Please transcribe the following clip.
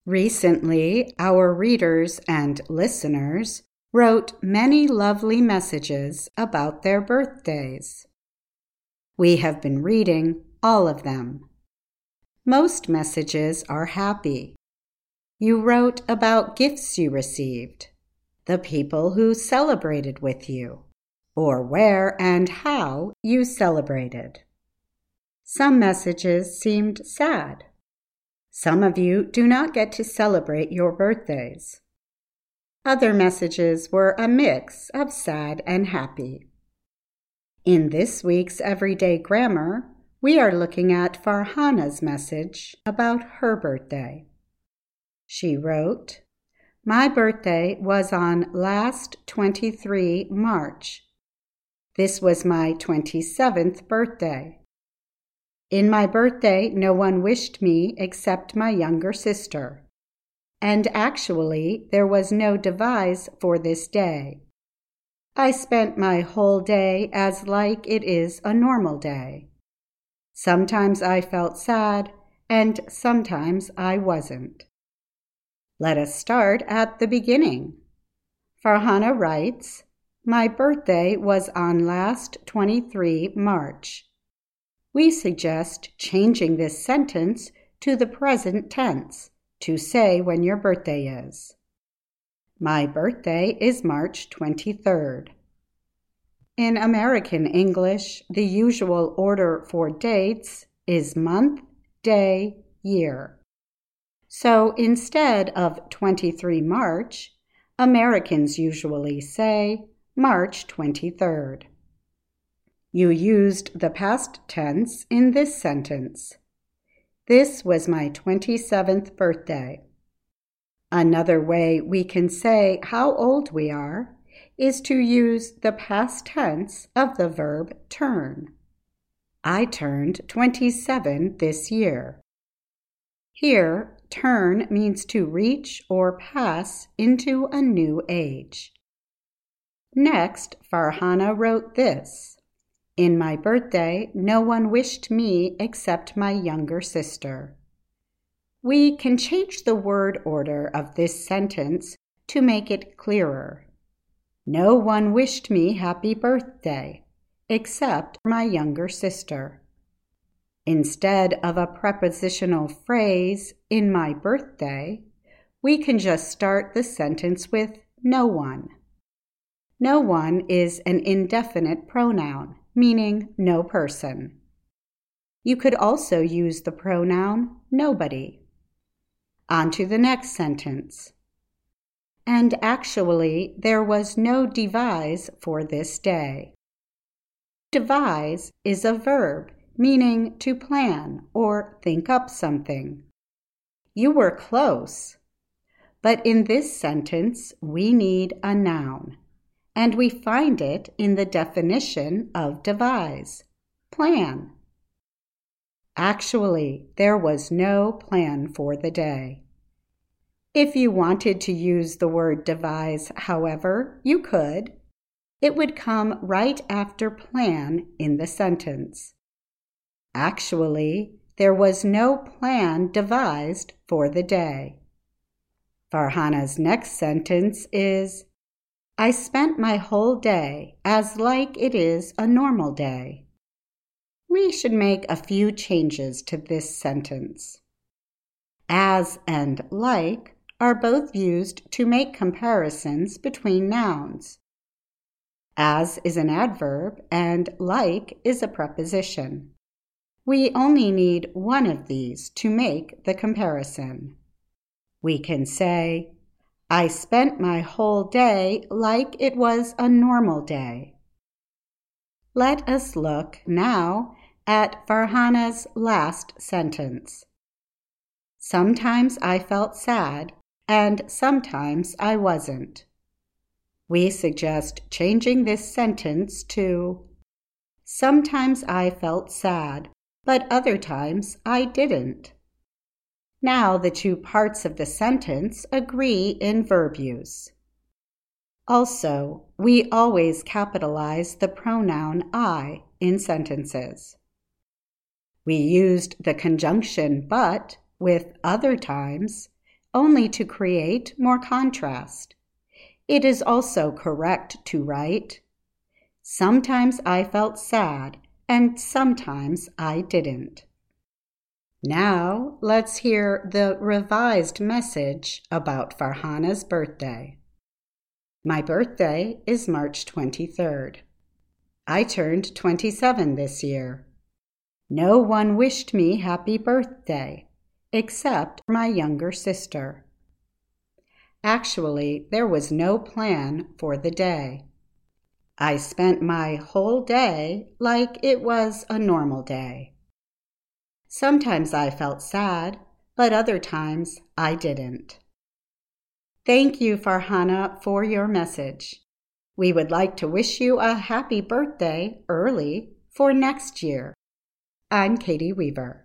Recently, our readers and listeners wrote many lovely messages about their birthdays. We have been reading all of them. Most messages are happy. You wrote about gifts you received, the people who celebrated with you, or where and how you celebrated. Some messages seemed sad. Some of you do not get to celebrate your birthdays. Other messages were a mix of sad and happy. In this week's Everyday Grammar, we are looking at Farhana's message about her birthday. She wrote, "My birthday was on last 23 March. This was my 27th birthday. In my birthday, no one wished me except my younger sister. And actually, there was no devise for this day. I spent my whole day as like it is a normal day. Sometimes I felt sad, and sometimes I wasn't." Let us start at the beginning. Farhana writes, "My birthday was on last 23 March. We suggest changing this sentence to the present tense to say when your birthday is. My birthday is March 23rd. In American English, the usual order for dates is month, day, year. So instead of 23 March, Americans usually say March 23rd. You used the past tense in this sentence. This was my 27th birthday. Another way we can say how old we are is to use the past tense of the verb turn. I turned 27 this year. Here, turn means to reach or pass into a new age. Next, Farhana wrote this. In my birthday, no one wished me except my younger sister. We can change the word order of this sentence to make it clearer. No one wished me happy birthday, except my younger sister. Instead of a prepositional phrase, in my birthday, we can just start the sentence with no one. No one is an indefinite pronoun, meaning no person. You could also use the pronoun nobody. On to the next sentence. And actually, there was no devise for this day. Devise is a verb meaning to plan or think up something. You were close. But in this sentence, we need a noun. And we find it in the definition of devise, plan. Actually, there was no plan for the day. If you wanted to use the word devise, however, you could. It would come right after plan in the sentence. Actually, there was no plan devised for the day. Farhana's next sentence is, I spent my whole day as like it is a normal day. We should make a few changes to this sentence. As and like are both used to make comparisons between nouns. As is an adverb and like is a preposition. We only need one of these to make the comparison. We can say, I spent my whole day like it was a normal day. Let us look now at Farhana's last sentence. Sometimes I felt sad, and sometimes I wasn't. We suggest changing this sentence to, sometimes I felt sad, but other times I didn't. Now the two parts of the sentence agree in verb use. Also, we always capitalize the pronoun I in sentences. We used the conjunction but with other times only to create more contrast. It is also correct to write, "Sometimes I felt sad, and sometimes I didn't." Now let's hear the revised message about Farhana's birthday. My birthday is March 23rd. I turned 27 this year. No one wished me happy birthday, except my younger sister. Actually, there was no plan for the day. I spent my whole day like it was a normal day. Sometimes I felt sad, but other times I didn't. Thank you, Farhana, for your message. We would like to wish you a happy birthday early for next year. I'm Katie Weaver.